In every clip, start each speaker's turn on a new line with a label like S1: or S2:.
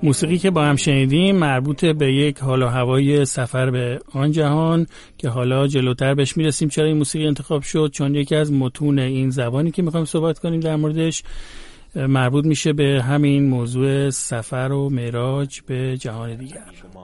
S1: موسیقی که با هم شنیدیم مربوط به یک حال و هوای سفر به آن جهان که حالا جلوتر بهش میرسیم. چرا این موسیقی انتخاب شد؟ چون یکی از متون این زبانی که میخوایم صحبت کنیم در موردش مربوط میشه به همین موضوع سفر و معراج به جهان دیگر.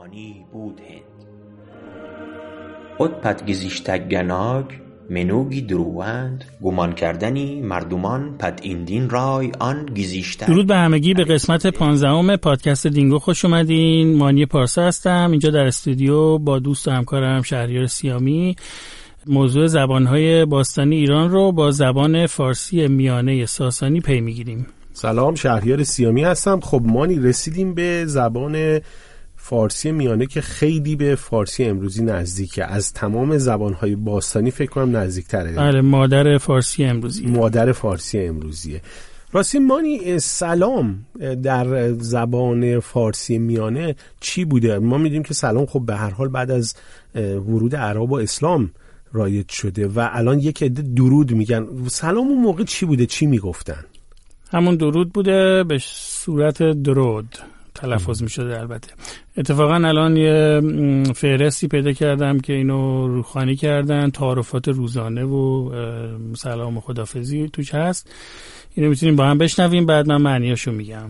S2: ات پد گزیشتک گناگ منوگی دروند گمان کردنی مردمان پد این دین رای آن گزیشتک.
S1: درود به همگی، به قسمت 15 پادکست دینگو خوش اومدین. مانی پارسا هستم، اینجا در استودیو با دوست و همکارم شهریار سیامی موضوع زبانهای باستانی ایران رو با زبان فارسی میانه ساسانی پی میگیریم.
S3: سلام، شهریار سیامی هستم. خب مانی، رسیدیم به زبان فارسی میانه که خیلی به فارسی امروزی نزدیکه. از تمام زبانهای باستانی فکر کنم نزدیک‌تره.
S1: بله، مادر فارسی امروزیه. راستی مانی، سلام در زبان فارسی میانه چی بوده؟ ما میدونیم که سلام خب به هر حال بعد از ورود عرب و اسلام رایج شده و الان یک عده درود میگن. سلام اون موقع چی بوده؟ چی میگفتن؟ همون درود بوده، به صورت درود تلفظ میشده. البته اتفاقا الان یه فهرستی پیدا کردم که اینو روخانی کردن، تعارفات روزانه و سلام و خدافظی توش هست. اینو میتونیم با هم بشنویم، بعد من معنیاشو میگم.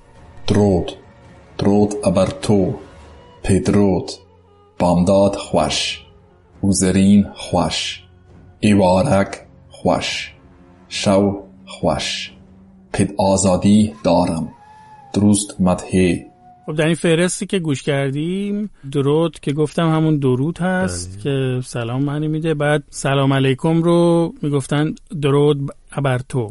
S4: درود ابر تو پدرود بامداد خوش وزرین خوش ایوارک خوش شو خوش پد آزادی دارم درست مدهی.
S1: خب در این فهرستی که گوش کردیم درود که گفتم همون درود هست که سلام معنی میده. بعد سلام علیکم رو میگفتن درود ابر تو،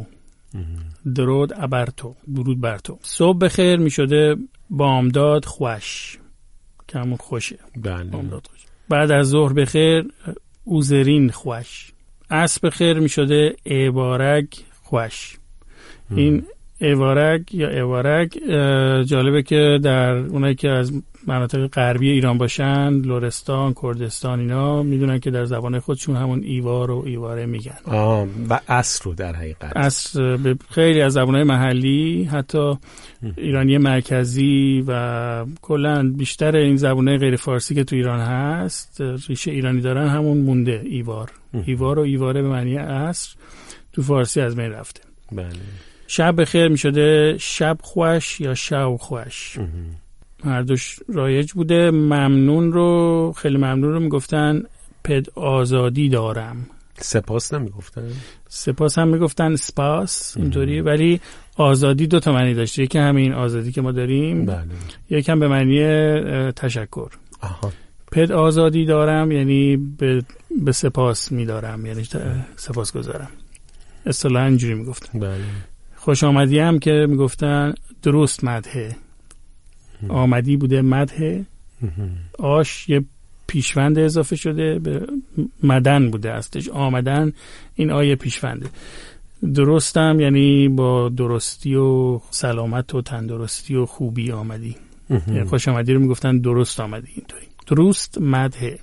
S1: درود ابر تو، درود بر تو. صبح بخیر میشده بامداد خوش که همون خوشه. بامداد خوش. بعد از ظهر بخیر اوزرین خوش. عصر بخیر میشده ایوارک خوش. این ایوارک یا ایوارک جالبه که در اونایی که از مناطق غربی ایران باشن، لرستان، کردستان، اینا میدونن که در زبان خودشون همون ایوار و ایواره میگن.
S3: و عصر رو در حقیقت
S1: عصر به خیلی از زبانهای محلی، حتی ایرانی مرکزی و کلا بیشتر این زبانهای غیر فارسی که تو ایران هست ریشه ایرانی دارن همون مونده. ایوار و ایواره به معنی عصر تو فارسی از بین رفته.
S3: بله.
S1: شب بخیر می شده شب خوش یا شو خوش. هر دوش رایج بوده. ممنون رو، خیلی ممنون رو می گفتن پد آزادی دارم.
S3: سپاس نمی گفتن؟
S1: سپاس هم می گفتن سپاس، اینطوری. ولی آزادی دو تا معنی داشته، یکی همین آزادی که ما داریم،
S3: بله.
S1: یکی هم به معنی تشکر. پد آزادی دارم یعنی به سپاس می دارم، یعنی سپاس گذارم. اصطلاحاً اینجوری می گفتن.
S3: بله.
S1: خوش آمدی هم که میگفتن درست مدحه. آمدی بوده مدحه. آش یه پیشوند اضافه شده به مدن بوده هستش. آمدن این آیه پیشونده. درستم یعنی با درستی و سلامت و تندرستی و خوبی آمدی. یعنی خوش آمدی رو میگفتن درست آمدی. اینطوری درست مدحه.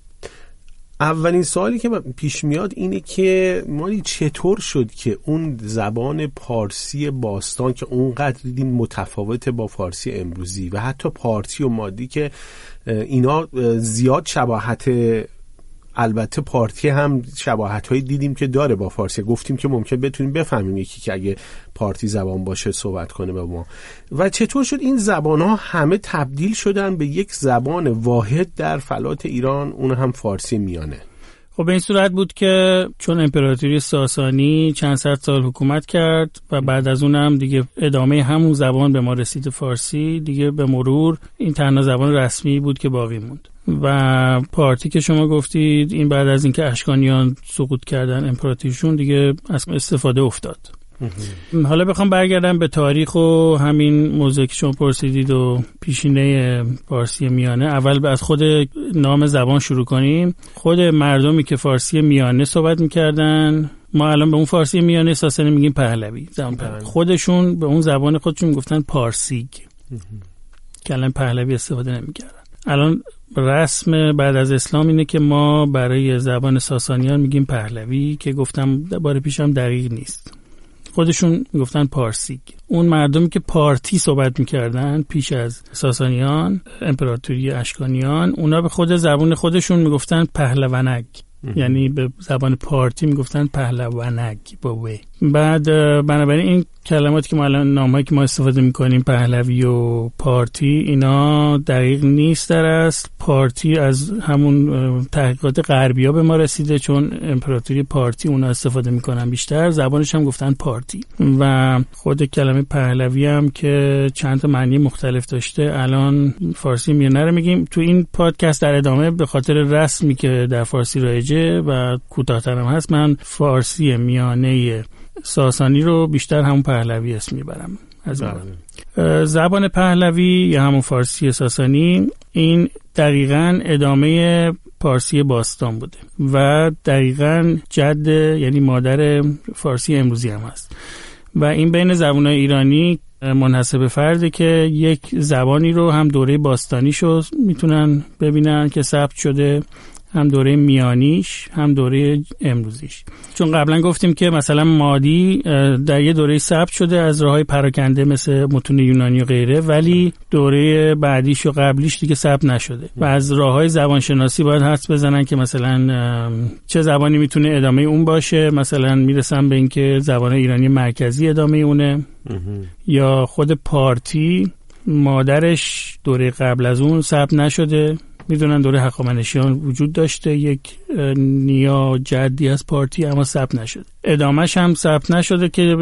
S3: اولین سوالی که پیش میاد اینه که مالی چطور شد که اون زبان پارسی باستان که اونقدر دیدیم متفاوته با فارسی امروزی و حتی پارتی و مادی که اینا زیاد شباهت، البته پارتی هم شباهت‌هایی دیدیم که داره با فارسی، گفتیم که ممکن بتونیم بفهمیم یکی که اگه پارتی زبان باشه صحبت کنه با ما. و چطور شد این زبان‌ها همه تبدیل شدن به یک زبان واحد در فلات ایران، اون هم فارسی میانه؟
S1: خب به این صورت بود که چون امپراتوری ساسانی چند صد سال حکومت کرد و بعد از اونم دیگه ادامه همون زبان به ما رسید، فارسی، دیگه به مرور این تنها زبان رسمی بود که باقی موند. و پارتی که شما گفتید، این بعد از اینکه اشکانیان سقوط کردن امپراتوریشون دیگه از استفاده افتاد. حالا بخوام برگردم به تاریخ و همین موضوعی که شما پرسیدید و پیشینه فارسی میانه، اول از خود نام زبان شروع کنیم. خود مردمی که فارسی میانه صحبت میکردن، ما الان به اون فارسی میانه ساسانی میگیم پهلوی، زبان پهلوی. خودشون به اون زبان خودشون میگفتن پارسیگ، که الان پهلوی استفاده نمیکردن. الان رسم بعد از اسلام اینه که ما برای زبان ساسانیان میگیم پهلوی، که گفتم بار پیشم دقیق نیست. خودشون میگفتن پارسیک. اون مردمی که پارتی صحبت میکردن پیش از ساسانیان، امپراتوری اشکانیان، اونا به خود زبان خودشون میگفتن پهلوانک، یعنی به زبان پارتی میگفتن پهلوانک با و. بعد بنابراین این کلماتی که ما الان نامهایی که ما استفاده میکنیم پهلوی و پارتی اینا دقیق نیست در اصل. پارتی از همون تحقیقات غربی ها به ما رسیده، چون امپراتوری پارتی اونا استفاده میکنن بیشتر، زبانش هم گفتن پارتی. و خود کلمه پهلوی هم که چند تا معنی مختلف داشته، الان فارسی میانه رو میگیم. تو این پادکست در ادامه به خاطر رسمی که در فارسی رایجه و کوتاه‌ترم هست، من فارسی میانه ساسانی رو بیشتر همون پهلوی اسم میبرم از زبان پهلوی یا همون فارسی ساسانی. این دقیقاً ادامه فارسی باستان بوده و دقیقاً جد یعنی مادر فارسی امروزی هم هست و این بین زبان‌های ایرانی منحصر به فرده که یک زبانی رو هم دوره باستانیشو میتونن ببینن که ثبت شده، هم دوره میانیش، هم دوره امروزیش. چون قبلا گفتیم که مثلا مادی در یه دوره ثبت شده از راههای پراکنده مثل متون یونانی و غیره، ولی دوره بعدیش و قبلیش دیگه ثبت نشده و از راههای زبانشناسی باید حدس بزنن که مثلا چه زبانی میتونه ادامه اون باشه. مثلا میرسن به اینکه زبان ایرانی مرکزی ادامه اونه یا خود پارتی مادرش دوره قبل از اون ثبت نشده. میدونن دوره هخامنشیان وجود داشته، یک نیا جدی از پارتی، اما ثبت نشده. ادامهش هم ثبت نشده که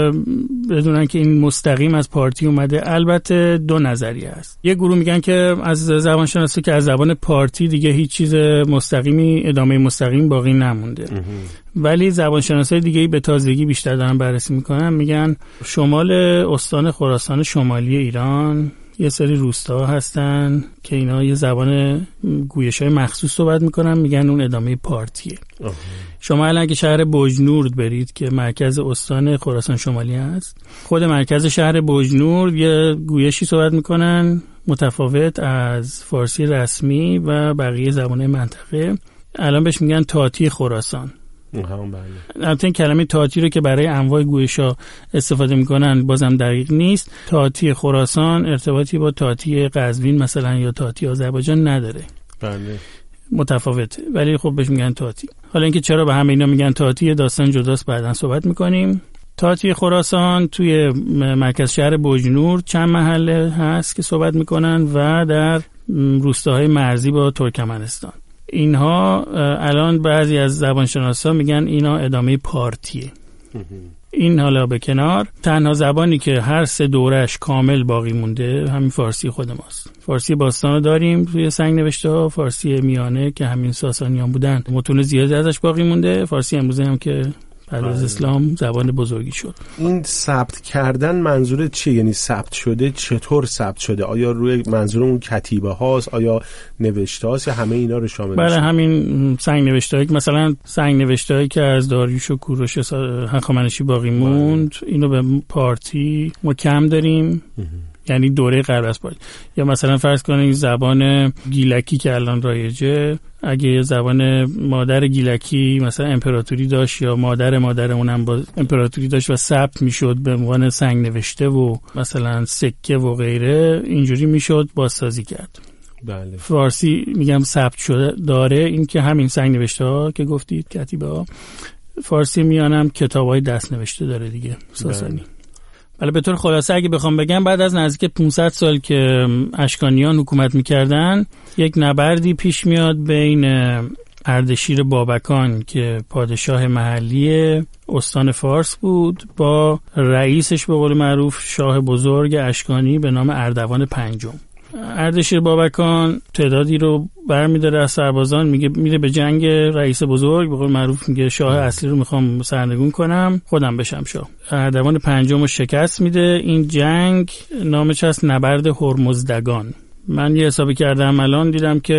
S1: بدونن که این مستقیم از پارتی اومده. البته دو نظریه است. یک گروه میگن که از زبان شناسی که از زبان پارتی دیگه هیچ چیز مستقیمی، ادامه مستقیم باقی نمونده. ولی زبان شناسای دیگه‌ای به تازگی بیشتر دارن بررسی میکنن، میگن شمال استان خراسان شمالی ایران یه سری روستا هستن که اینا یه زبان گویش‌های مخصوص صحبت میکنن، میگن اون ادامه پارتیه. شما الان که شهر بوجنورد برید که مرکز استان خراسان شمالی هست، خود مرکز شهر بوجنورد یه گویشی صحبت میکنن متفاوت از فارسی رسمی و بقیه زبان‌های منطقه. الان بهش میگن تاتی خراسان. البته این کلمه تاتی رو که برای انواع گویش‌ها استفاده میکنن بازم دقیق نیست. تاتی خراسان ارتباطی با تاتی قزوین مثلا یا تاتی آذربایجان نداره.
S3: بله.
S1: متفاوته، ولی خب بهش میگن تاتی. حالا اینکه چرا به همه اینا میگن تاتی داستان جداست، بعداً صحبت میکنیم. تاتی خراسان توی مرکز شهر بوجنور چند محله هست که صحبت میکنن و در روستاهای مرزی با ترکمنستان. اینها الان بعضی از زبانشناسا میگن اینا ادامه پارتیه. این حالا به کنار، تنها زبانی که هر سه دورش کامل باقی مونده همین فارسی خود ماست. فارسی باستان رو داریم توی سنگ نوشته ها، فارسی میانه که همین ساسانیان بودن متون زیادی ازش باقی مونده، فارسی امروزی هم که بعد از اسلام زبان بزرگی شد.
S3: این ثبت کردن منظور چیه؟ یعنی ثبت شده چطور ثبت شده؟ آیا روی منظور اون کتیبه هاست، آیا نوشته هاست، یا همه اینا رو شامل میشه؟
S1: بله، همین سنگ نوشته هایی که مثلا سنگ نوشته هایی که از داریوش و کوروش هخامنشی باقی موند، اینو به پارتی ما کم داریم. یعنی دوره قبل از پارتی. یا مثلا فرض کنید زبان گیلکی که الان رایجه، اگه زبان مادر گیلکی مثلا امپراتوری داشت یا مادر اونم با امپراتوری داشت و ثبت میشد به عنوان سنگ نوشته و مثلا سکه و غیره، اینجوری میشد بازسازی کرد.
S3: بله.
S1: فارسی میگم ثبت شده داره، این که همین سنگ نوشته ها که گفتید کتیبه ها. فارسی میانم کتابای دست نوشته داره دیگه ساسانی. بله، به طور خلاصه اگه بخوام بگم، بعد از نزدیک 500 سال که اشکانیان حکومت میکردن، یک نبردی پیش میاد بین اردشیر بابکان که پادشاه محلی استان فارس بود با رئیسش به قول معروف شاه بزرگ اشکانی به نام اردوان پنجم. اردشیر بابکان تعدادی رو برمی‌داره از سربازان، میره به جنگ رئیس بزرگ، به قول معروف میگه شاه اصلی رو میخوام سرنگون کنم، خودم بشم شاه. اردوان پنجم رو شکست میده. این جنگ نامش هست نبرد هرمزدگان. من یه حسابی کردم الان دیدم که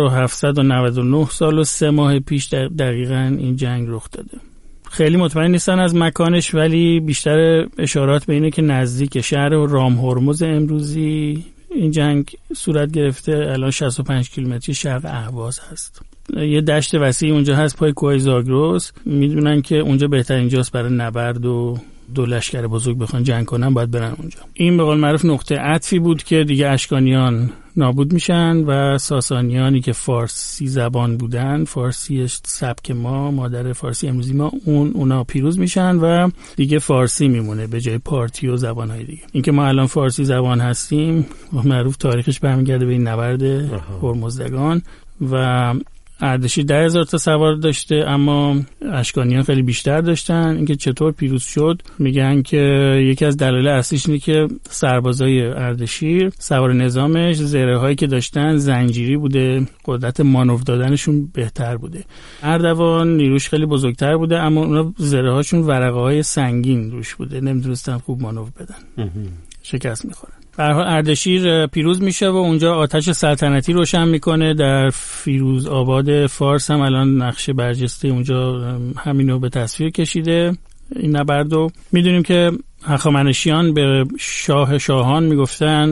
S1: 1799 سال و 3 ماه پیش دقیقاً این جنگ رخ داده. خیلی مطمئن نیستن از مکانش، ولی بیشتر اشارات به اینه که نزدیک شهر رام هرمز امروزی این جنگ صورت گرفته. الان 65 کیلومتری شرق اهواز هست. یه دشت وسیع اونجا هست پای کوه زاگرس. میدونن که اونجا بهترین جاست برای نبرد و دو لشکر بزرگ بخوان جنگ کنن باید برن اونجا. این به قول معروف نقطه عطفی بود که دیگه اشکانیان نابود میشن و ساسانیانی که فارسی زبان بودن، فارسی سبک ما، مادر فارسی امروزی ما، اونا پیروز میشن و دیگه فارسی میمونه به جای پارتی و زبانهای دیگه. اینکه ما الان فارسی زبان هستیم معروف تاریخش برمیگرده به این نبرد هرمزدگان و اردشیر 10,000 تا سوار داشته اما اشکانیان خیلی بیشتر داشتن. اینکه چطور پیروز شد میگن که یکی از دلایل اصلیش اینه که سربازای اردشیر سوار نظامش زره هایی که داشتن زنجیری بوده، قدرت مانور دادنشون بهتر بوده. اردوان نیروش خیلی بزرگتر بوده اما اونا زره هاشون ورقه های سنگین روش بوده، نمیتونستن خوب مانور بدن، شکست میخورن. به هر حال اردشیر پیروز میشه و اونجا آتش سلطنتی روشن میکنه. در فیروز آباد فارس هم الان نقشه برجسته اونجا همینو به تصویر کشیده. این نبردو میدونیم که هخامنشیان به شاه شاهان میگفتن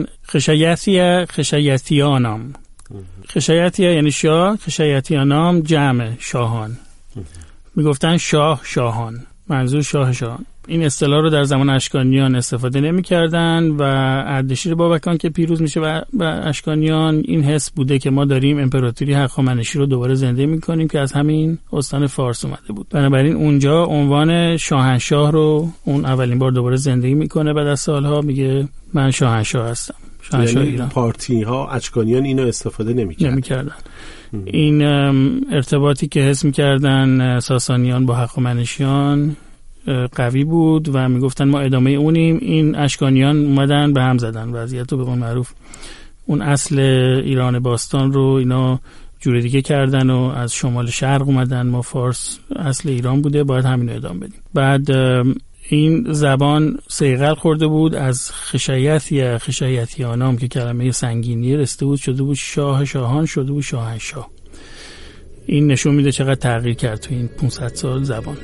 S1: خشایتیانام. خشایتیا یعنی شاه، خشایتیانام جمع شاهان. میگفتن شاه شاهان، منظور شاه شاهان. این اصطلاح رو در زمان اشکانیان استفاده نمی‌کردن و اردشیر بابکان که پیروز میشه و اشکانیان این حس بوده که ما داریم امپراتوری هخامنشی رو دوباره زنده می‌کنیم که از همین استان فارس اومده بود. بنابراین اونجا عنوان شاهنشاه رو اون اولین بار دوباره زندگی میکنه بعد از سالها، میگه من شاهنشاه هستم. شاهنشاه
S3: یعنی
S1: ایران.
S3: پارتی ها اشکانیان اینو استفاده نمی‌کردن.
S1: این ارتباطی که حس می‌کردن ساسانیان با هخامنشیان قوی بود و میگفتن ما ادامه اونیم. این اشکانیان اومدن به هم زدن وضعیت رو، به قول معروف اون اصل ایران باستان رو اینا جور دیگه کردن و از شمال شرق اومدن. ما فارس اصل ایران بوده، باید همین رو ادامه بدیم. بعد این زبان صیقل خورده بود از خشایت یا خشایتیانام که کلمه سنگینی رسته بود، شده بود شاه شاهان، شده بود شاهنشاه. این نشون میده چقدر تغییر کرد تو این 500 سال زبان.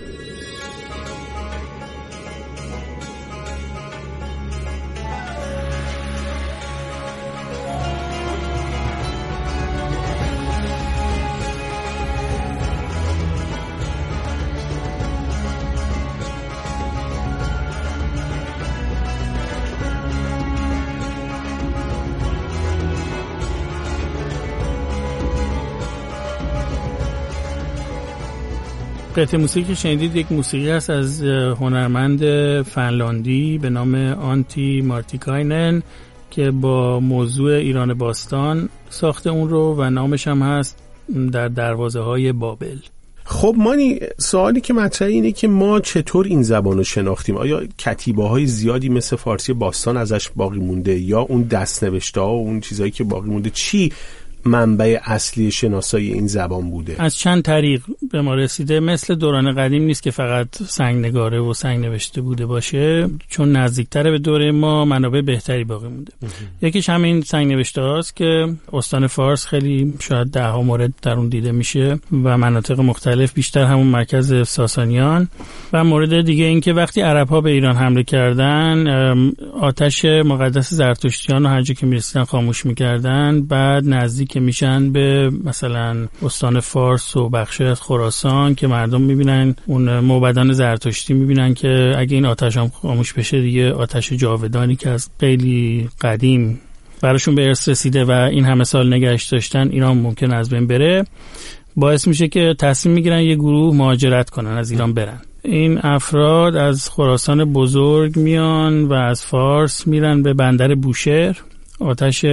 S1: قطعه موسیقی که شنیدید یک موسیقی هست از هنرمند فنلاندی به نام آنتی مارتیکاینن که با موضوع ایران باستان ساخته اون رو و نامش هم هست در دروازه های بابل.
S3: خب مانی، سوالی که مطرحه اینه که ما چطور این زبان رو شناختیم؟ آیا کتیبه های زیادی مثل فارسی باستان ازش باقی مونده یا اون دست‌نوشته ها و اون چیزایی که باقی مونده چی منبع اصلی شناسایی این زبان بوده؟
S1: از چند طریق به ما رسیده. مثل دوران قدیم نیست که فقط سنگ نگاره و سنگ نوشته بوده باشه، چون نزدیکتر به دوره ما منابع بهتری باقی مونده. یکیش همین سنگ نوشته هاست که استان فارس خیلی شاید 10 مورد در اون دیده میشه و مناطق مختلف، بیشتر همون مرکز ساسانیان. و مورد دیگه این که وقتی عرب ها به ایران حمله کردن آتش مقدس زرتشتیان رو هر جا که میرسیدن خاموش میکردن. بعد نزدیک که میشن به مثلا استان فارس و بخشی از خراسان که مردم میبینن اون موبدان زرتشتی، میبینن که اگه این آتش هم خاموش بشه دیگه آتش جاودانی که از خیلی قدیم براشون به ارث رسیده و این همه سال نگهش داشتن ایران ممکن از بین بره، باعث میشه که تصمیم میگیرن یه گروه مهاجرت کنن، از ایران برن. این افراد از خراسان بزرگ میان و از فارس میرن به بندر بوشهر. آتش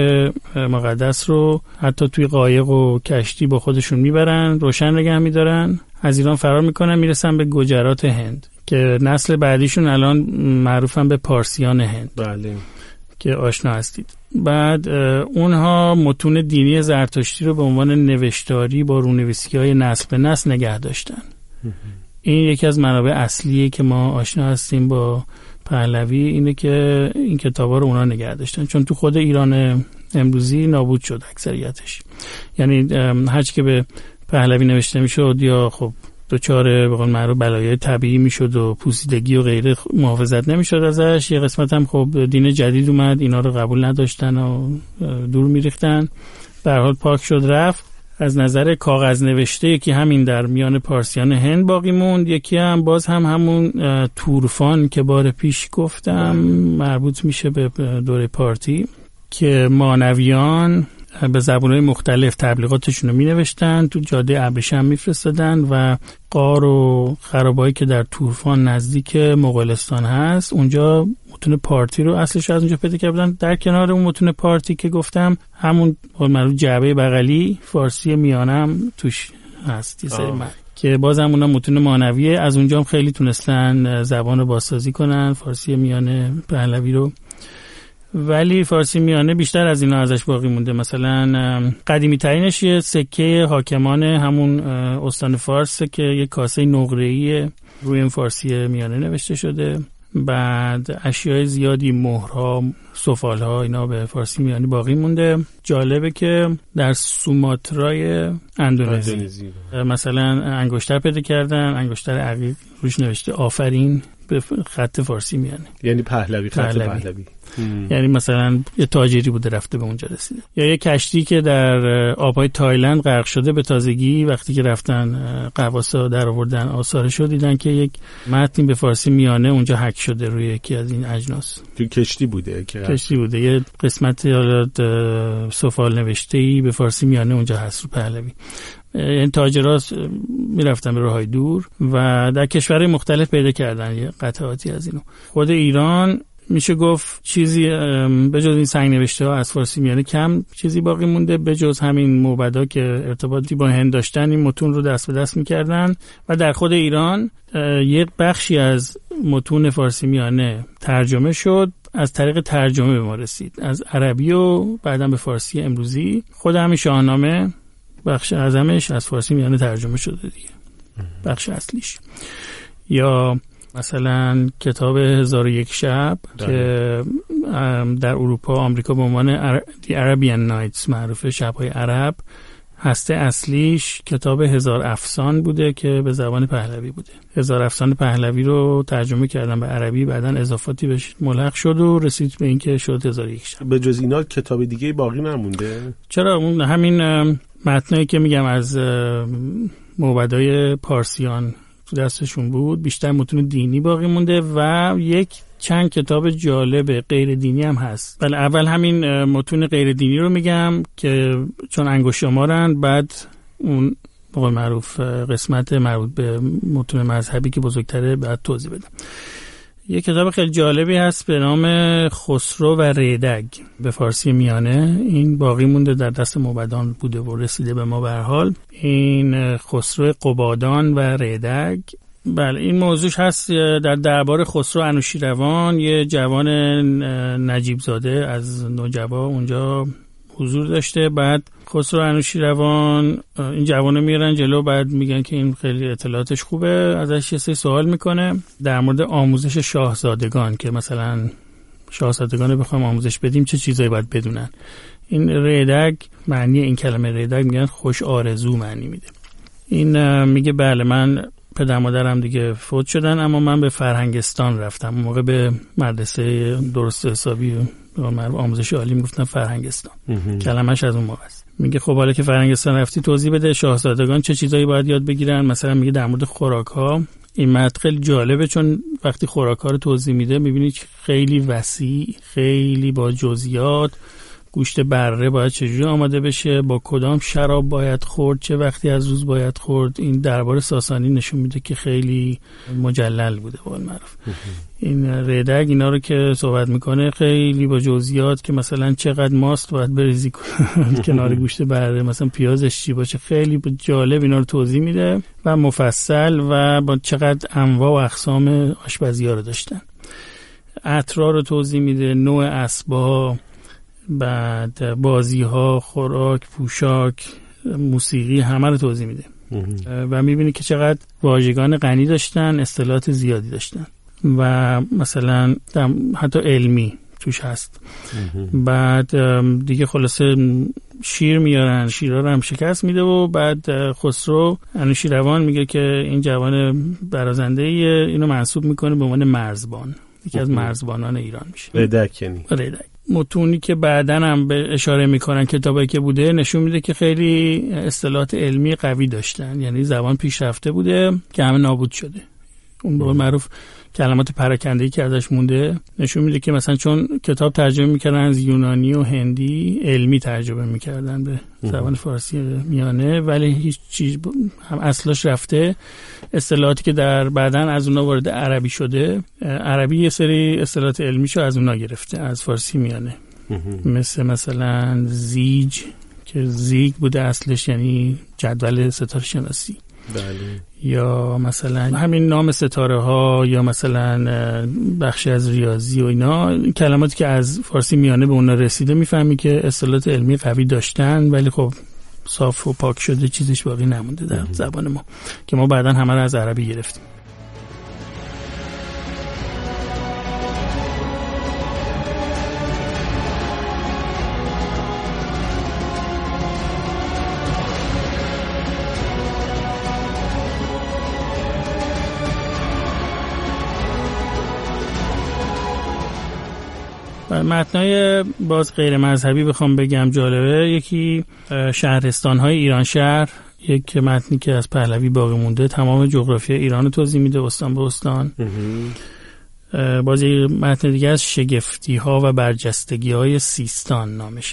S1: مقدس رو حتی توی قایق و کشتی با خودشون میبرن، روشن نگه میدارن، از ایران فرار میکنن، میرسن به گجرات هند که نسل بعدیشون الان معروفن به پارسیان هند.
S3: بله.
S1: که آشنا هستید. بعد اونها متون دینی زرتشتی رو به عنوان نوشتاری با رونویسی‌های نسل به نسل نگه داشتن. این یکی از منابع اصلیه که ما آشنا هستیم با پهلوی، اینه که این کتابا رو اونا نگه داشتن، چون تو خود ایران امروزی نابود شد اکثریتش. یعنی هرچی که به پهلوی نوشته میشد یا خب دچار به قول معروف بلایای طبیعی میشد و پوسیدگی و غیره محافظت نمیشد ازش. یه قسمت هم خب دین جدید اومد، اینا رو قبول نداشتن و دور میریختن. به هر حال پاک شد رفت. از نظر کاغذ نوشته یکی همین در میان پارسیان هند باقی موند، یکی هم باز همون تورفان که بار پیش گفتم مربوط میشه به دوره پارتی که مانویان به زبان‌های مختلف تبلیغاتشون رو می‌نوشتن، تو جاده ابریشم می‌فرستادن و غار و خرابه‌ای که در تورفان نزدیک مغولستان هست اونجا متون پارتی رو اصلش از اونجا پیدا کردن. در کنار اون متون پارتی که گفتم همون معروف جعبه بغلی فارسی میانم توش هست یه سری که بازم اونا متون مانویه، از اونجا هم خیلی تونستن زبان رو بازسازی کنن فارسی میانه پهلوی رو، ولی فارسی میانه بیشتر از اینا ازش باقی مونده. مثلا قدیمی ترینش یه سکه حاکمان همون استان فارس که یه کاسه نقره‌ای روی این فارسی میانه نوشته شده. بعد اشیاء زیادی، مهرها، سفالها، اینا به فارسی میانه باقی مونده. جالبه که در سوماترای اندونزی مثلا انگشتر پیدا کردن، انگشتر عقیق روش نوشته آفرین به خط فارسی میانه،
S3: یعنی پهلوی، خط پهلوی.
S1: یعنی مثلا یه تاجری بوده رفته به اونجا رسیده. یا یه کشتی که در آبهای تایلند غرق شده به تازگی، وقتی که رفتن غواصا در آوردن آثارشو دیدن که یک متن به فارسی میانه اونجا حک شده روی یکی از این اجناس.
S3: تو کشتی بوده
S1: یه قسمت سفال نوشته‌ای به فارسی میانه اونجا هست رو پهلوی. این تاجرها میرفتن به راههای دور و در کشورهای مختلف پیدا کردن یه قطعاتی از اینو. خود ایران میشه گفت چیزی به جز این سنگ نوشته ها از فارسی میانه کم چیزی باقی مونده، به جز همین موبدا که ارتباطی با هند داشتن این متون رو دست به دست میکردن. و در خود ایران یک بخشی از متون فارسی میانه ترجمه شد، از طریق ترجمه به ما رسید از عربی و بعداً به فارسی امروزی. خود همین شاهنامه بخش اعظمش از فارسی میانه ترجمه شده دیگه، بخش اصلیش. یا مثلا کتاب 1001 شب که در اروپا و آمریکا به عنوان The Arabian Nights معروفه، شب‌های عرب، هسته اصلیش کتاب 1000 افسان بوده که به زبان پهلوی بوده. 1000 افسان پهلوی رو ترجمه کردن به عربی، بعداً اضافاتی بهش ملحق شد و رسید به این که شد 1001 شب.
S3: به جز اینا کتاب دیگه باقی نمونده؟
S1: چرا، اون همین متنایی که میگم از موبدای پارسیان تو دستشون بود، بیشتر متون دینی باقی مونده و یک چند کتاب جالب غیر دینی هم هست. ولی اول همین متون غیر دینی رو میگم که چون انگشت‌شمارن، بعد اون به قول معروف قسمت مربوط به متون مذهبی که بزرگتره بعد توضیح بدم. یک کتاب خیلی جالبی هست به نام خسرو و ریدگ به فارسی میانه. این باقی مونده، در دست موبدان بوده و رسیده به ما به هر حال. این خسرو قبادان و ریدگ. بله، این موضوعش هست در دربار خسرو انوشیروان، یه جوان نجیب زاده از نوجبا اونجا حضور داشته. بعد خسرو انوشیروان این جوانو میارن جلو، بعد میگن که این خیلی اطلاعاتش خوبه، ازش یه سری سوال میکنه در مورد آموزش شاهزادگان که مثلا شاهزادگان بخوام آموزش بدیم چه چیزایی باید بدونن. این ریدگ، معنی این کلمه ریدگ میگن خوش آرزو معنی میده. این میگه بله من پدر مادرم دیگه فوت شدن، اما من به فرهنگستان رفتم. اون موقع به مدرسه درست حسابی آموزش عالی میگفتن فرهنگستان، کلمش از اون موقع است. میگه خب حالا که فرهنگستان رفتی توضیح بده شاهزادگان چه چیزایی باید یاد بگیرن. مثلا میگه در مورد خوراک‌ها. این متن خیلی جالبه چون وقتی خوراک‌ها رو توضیح میده میبینی خیلی وسیع، خیلی با جزئیات. گوشت بره باید چجوری آماده بشه، با کدام شراب باید خورد، چه وقتی از روز باید خورد. این دربار ساسانی نشون میده که خیلی مجلل بوده با معروف. این ریدگ اینا رو که صحبت میکنه خیلی با جزئیات که مثلا چقدر ماست باید بریزی کنار گوشت بره، مثلا پیازش چی باشه، خیلی جالب اینا رو توضیح میده و مفصل و با چقدر انواع و اقسام آشپزی‌ها رو داشتن. عطرها رو توضیح میده، نوع اسباب، بعد بازی ها، خوراک، پوشاک، موسیقی، همه رو توضیح میده و میبینی که چقدر واژگان غنی داشتن، اصطلاحات زیادی داشتن و مثلا حتی علمی توش هست. بعد دیگه خلاصه شیر میارن، شیرها رو هم شکست میده و بعد خسرو انوشیروان میگه که این جوان برازنده اینو منصوب میکنه به عنوان مرزبان، یکی از مرزبانان ایران میشه.
S3: ریدگ یعنی
S1: ریدگ. متونی که بعدن هم به اشاره میکنن کتابایی که بوده نشون میده که خیلی اصطلاحات علمی قوی داشتن، یعنی زبان پیشرفته بوده که همه نابود شده. اون به قول معروف کلمات پراکنده‌ای که ازش مونده نشون میده که مثلا چون کتاب ترجمه میکردن از یونانی و هندی، علمی ترجمه میکردن به زبان فارسی میانه، ولی هیچ چیز هم اصلش رفته. اصطلاحاتی که در بعدن از اونها وارد عربی شده، عربی یه سری اصطلاحات علمیشو از اونها گرفته، از فارسی میانه. مثلا زیج که زیگ بوده اصلش، یعنی جدول ستاره شناسی.
S3: بله.
S1: یا مثلا همین نام ستاره ها، یا مثلا بخشی از ریاضی و اینا، کلماتی که از فارسی میانه به اونا رسیده میفهمی که اصطلاحات علمی قوی داشتن، ولی خب صاف و پاک شده، چیزش باقی نمونده در زبان ما که ما بعداً همه رو از عربی گرفتیم. متنای باز غیر مذهبی بخوام بگم جالبه، یکی شهرستان‌های ایران شهر، یک متنی که از پهلوی باقی مونده، تمام جغرافی ایران رو توضیح میده استان به استان. باز یک متن دیگه از شگفتی‌ها و برجستگی‌های سیستان نامشه.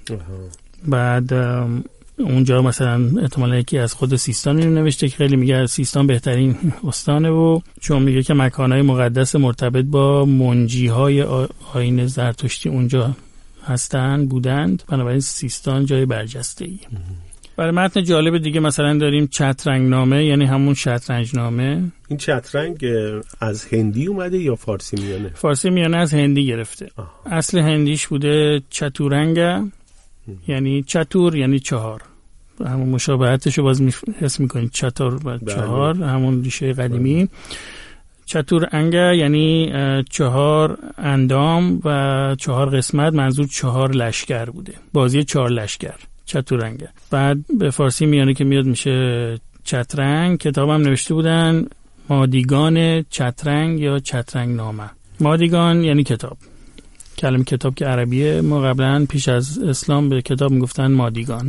S1: بعد اونجا مثلا احتمالاً یکی از خود سیستان اینو نوشته که خیلی میگه سیستان بهترین استانه، و چون میگه که مکانهای مقدس مرتبط با منجیهای آیین زرتشتی اونجا بودند، بنابراین سیستان جای برجسته‌ای. برای متن جالب دیگه مثلا داریم چترنگ نامه، یعنی همون شطرنج نامه.
S3: این چترنگ از هندی اومده یا فارسی میانه؟ فارسی
S1: میانه از هندی گرفته. اصل هندیش بوده چتورنگ، یعنی چتور یعنی چهار، همون مشابهتشو باز حس میکنید، چتور و چهار همون ریشه قدیمی. چتور انگه یعنی چهار اندام و چهار قسمت، منظور چهار لشکر بوده، بازی چهار لشکر چتورنگه. بعد به فارسی میانه که میاد میشه چترنگ. کتابم نوشته بودن مادیگان چترنگ یا چترنگ نامه. مادیگان یعنی کتاب، کلمه کتاب که عربیه، ما قبلا پیش از اسلام به کتاب میگفتن مادیگان.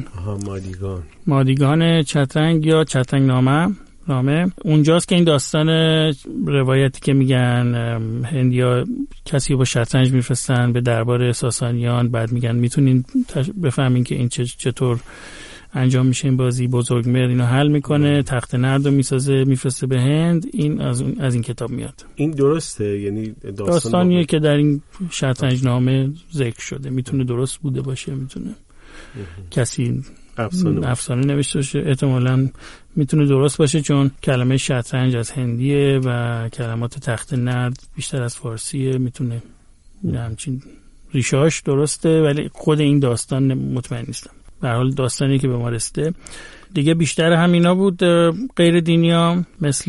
S1: مادیگان چترنگ یا چترنگ نامه. اونجاست که این داستان روایتی که میگن هندیا کسی با شطرنج میفرستن به دربار ساسانیان، بعد میگن میتونین بفهمین که این چطور انجام میشه این بازی، بزرگمهر اینو حل میکنه، تخت نرد رو میسازه میفرسته به هند. این از این کتاب میاد.
S3: این درسته؟ یعنی
S1: داستانیه که در این شطرنج نامه ذکر شده، میتونه درست بوده باشه، میتونه کسی افسانه نوشته باشه، احتمالاً میتونه درست باشه، چون کلمه شطرنج از هندیه و کلمات تخت نرد بیشتر از فارسیه، میتونه همچین ریشه‌اش درسته، ولی خود این داستان مطمئن نیستم. به هر حال داستانی که به ما رسیده دیگه بیشتر همینا بود. غیر دینیا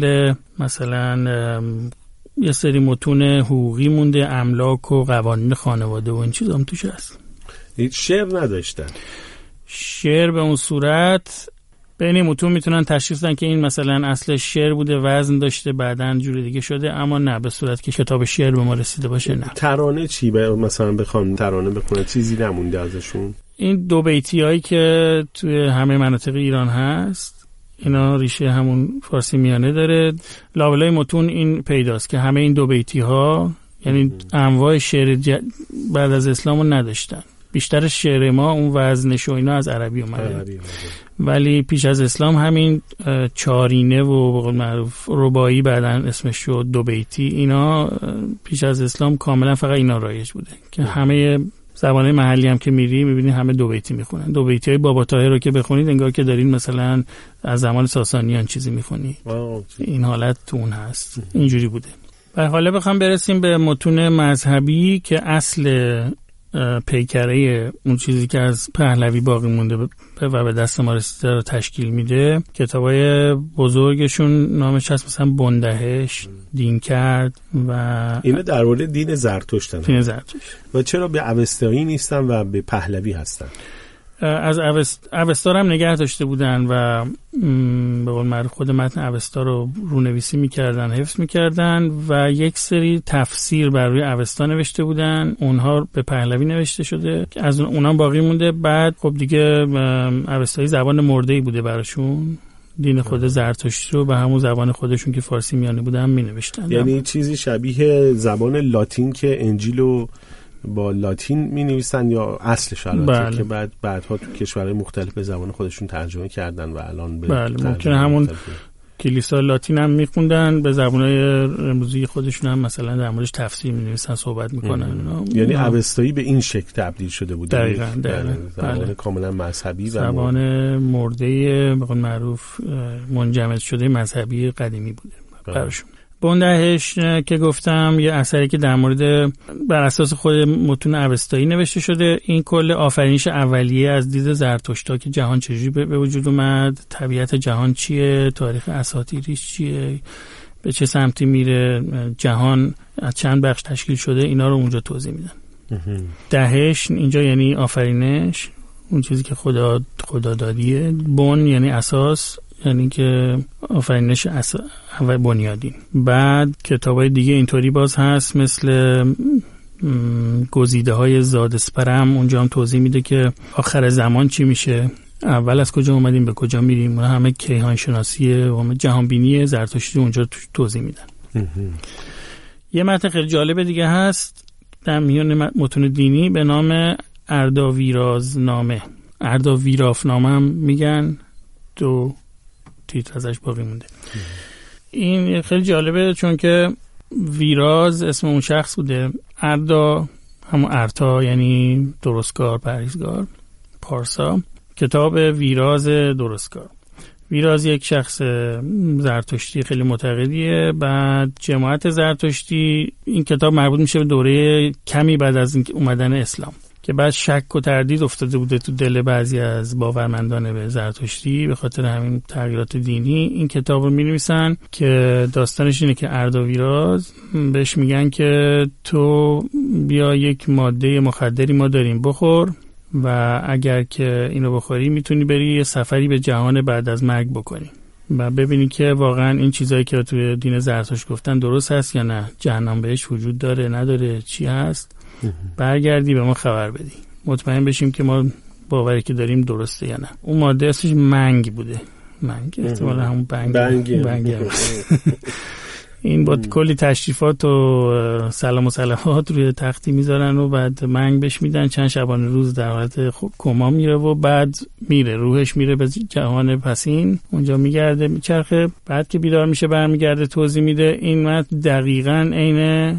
S1: مثلا یه سری متون حقوقی مونده، املاک و قوانین خانواده و این چیزا هم توش هست.
S3: شعر نداشتن.
S1: شعر به اون صورت بین متون میتونن تشخیص بدن که این مثلا اصل شعر بوده، وزن داشته، بعدن جور دیگه شده، اما نه به صورت که کتاب شعر به ما رسیده باشه. نه.
S3: ترانه چی؟ مثلا بخوام ترانه بخونه چیزی نمونده ازشون؟
S1: این دو بیتی هایی که توی همه مناطق ایران هست، اینا ریشه همون فارسی میانه داره. لابلای متون این پیداست که همه این دو بیتی ها، یعنی انواع شعر بعد از اسلام رو نداشتن. بیشتر شعر ما اون وزنش و اینا از عربی اومده. ولی پیش از اسلام همین چارینه و به قول معروف رباعی، بعدن اسمش شد دو بیتی، اینا پیش از اسلام کاملا فقط اینا رایج بوده که همه زبان‌های محلی هم که میری میبینی همه دو بیتی میخونن. دو بیتی های بابا طاهر رو که بخونید انگار که دارین مثلا از زمان ساسانیان چیزی میخونی. این حالت تو اون هست. اینجوری بوده. و حالا بخوام برسیم به متون مذهبی که اصل پیکره اون چیزی که از پهلوی باقی مونده و به دست ما رسیده رو تشکیل میده. کتابای بزرگشون نامش هست مثلا بندهش، دین کرد و
S3: اینا در مورد دین زرتشتن.
S1: دین زرتشت.
S3: و چرا به اوستایی نیستن و به پهلوی هستن؟
S1: از اوستا هم نگه داشته بودن و به قول معروف خود متن اوستا رو رونویسی میکردن، حفظ میکردن و یک سری تفسیر بر روی اوستا نوشته بودن. اونها به پهلوی نوشته شده، از اونها باقی مونده. بعد خب دیگه اوستایی زبان مرده‌ای بوده براشون، دین خود زرتشتی رو به همون زبان خودشون که فارسی میانه بوده هم مینوشتن.
S3: یعنی چیزی شبیه زبان لاتین که انجیلو با لاتین می نویسن یا اصلش البته که بعدها تو کشورهای مختلف به زبان خودشون ترجمه کردن و الان به
S1: ممکنه همون کلیسا لاتین هم میخوندن، به زبانهای امروزی خودشون هم مثلا در موردش تفسیر می نویسن، صحبت میکنن.
S3: یعنی اوستایی به این شکل تبدیل شده بود.
S1: دقیقاً.
S3: زبان کاملا مذهبی و
S1: زبان مرده به قول معروف منجمد شده مذهبی قدیمی بوده براشون. بندهش که گفتم یه اثری که در مورد بر اساس خود متون اوستایی نوشته شده. این کل آفرینش اولیه از دید زرتشتا که جهان چجوری به وجود اومد، طبیعت جهان چیه، تاریخ اساطیریش چیه، به چه سمتی میره، جهان از چند بخش تشکیل شده، اینا رو اونجا توضیح میدن. دهش اینجا یعنی آفرینش، اون چیزی که خدا دادیه. بن یعنی اساس، یعنی که آفرینش اول بنیادین. بعد کتابای دیگه اینطوری باز هست، مثل گزیده های زادسپرم، اونجا هم توضیح میده که آخر زمان چی میشه، اول از کجا اومدیم به کجا میریم. همه کیهان شناسی و همه جهان بینی زرتشتی اونجا توضیح میدن. یه متن خیلی جالب دیگه هست در میان متون دینی به نام ارداویرازنامه، ارداویرافنامه هم میگن، دو تیتر ازش باقی مونده. این خیلی جالبه چون که ویراز اسم اون شخص بوده، اردا همون ارتا یعنی درستکار، پرهیزگار، پارسا. کتاب ویراز درستکار. ویراز یک شخص زرتشتی خیلی معتقدیه. بعد جماعت زرتشتی، این کتاب مربوط میشه به دوره کمی بعد از اومدن اسلام که بعد شک و تردید افتاده بوده تو دل بعضی از باورمندان به زرتشتی. به خاطر همین تغییرات دینی این کتاب رو می‌نویسن که داستانش اینه که ارداویراز بهش میگن که تو بیا یک ماده مخدری ما داریم بخور و اگر که اینو بخوری میتونی بری یه سفری به جهان بعد از مرگ بکنی و ببینی که واقعا این چیزایی که توی دین زرتشت گفتن درست هست یا نه، جهنم بهش وجود داره نداره، چی هست، برگردی به ما خبر بدی، مطمئن بشیم که ما باوری که داریم درسته یا نه. اون ماده اصلش منگ بوده، منگ احتمالا همون بنگ این با کلی تشریفات و سلام و صلوات روی تختی میذارن و بعد منگ بهش میدن، چند شبانه روز در حالت کما میره و بعد میره، روحش میره به جهان پسین، اونجا میگرده میچرخه. بعد که بیدار میشه برمیگرده توضیح میده. این متن دقیقاً عین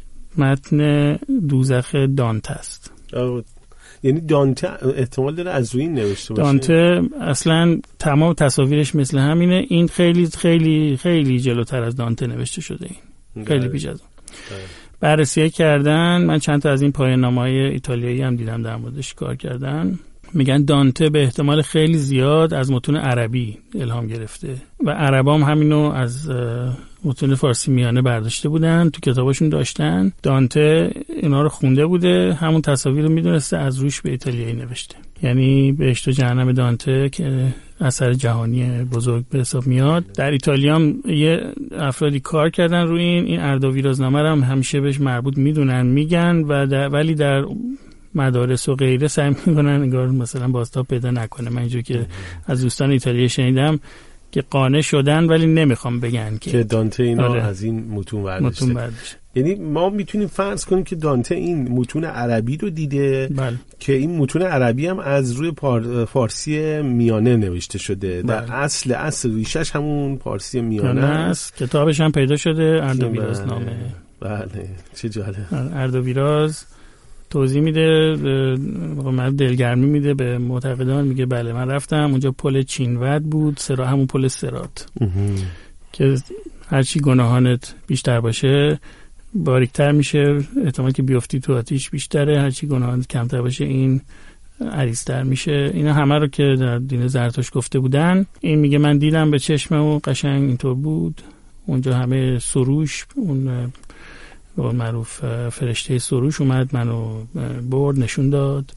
S1: متن دوزخ دانته است.
S3: یعنی دانته احتمال داره از روی این نوشته باشه.
S1: دانته اصلا تمام تصاویرش مثل همینه. این خیلی خیلی خیلی جلوتر از دانته نوشته شده. این خیلی بیش از اون. بررسی کردن، من چند تا از این پایان‌نامه‌های ایتالیایی هم دیدم در موردش کار کردن. میگن دانته به احتمال خیلی زیاد از متون عربی الهام گرفته و عربام همینو از متون فارسی میانه برداشته بودن، تو کتاباشون داشتن. دانته اینا رو خونده بوده، همون تصاویر رو میدونسته، از روش به ایتالیایی نوشته. یعنی بهشت و جهنم دانته که اثر جهانی بزرگ به حساب میاد. در ایتالیا هم یه افرادی کار کردن روی این ارداویرازنامه رو هم همیشه بهش مربوط میدونن، میگن ولی در مدارس و غیره سعی میکنن انگار مثلا بازتاب پیدا نکنه. من اینجوری که از دوستان ایتالیایی شنیدم که قانع شدن ولی نمیخوام بگن که
S3: دانته اینا از این متون برداشته. یعنی ما میتونیم فرض کنیم که دانته این متون عربی رو دیده.
S1: بله. که
S3: این متون عربی هم از روی فارسی میانه نوشته شده.
S1: بله.
S3: در اصل ریشش همون فارسی میانه است.
S1: کتابش هم پیدا شده، ارداویرازنامه.
S3: بله چه جالب.
S1: ارداویراز توضیح میده، دلگرمی میده به معتقدان، میگه بله من رفتم اونجا، پل چینود بود، همون پل صراط که هرچی گناهانت بیشتر باشه باریکتر میشه، احتمال که بیفتی تو آتیش بیشتره، هرچی گناهانت کمتر باشه این عریض‌تر میشه. اینا همه رو که در دین زرتشت گفته بودن. این میگه من دیدم به چشمم و قشنگ اینطور بود. اونجا همه سروش، اون معروف فرشته سروش اومد منو برد نشون داد،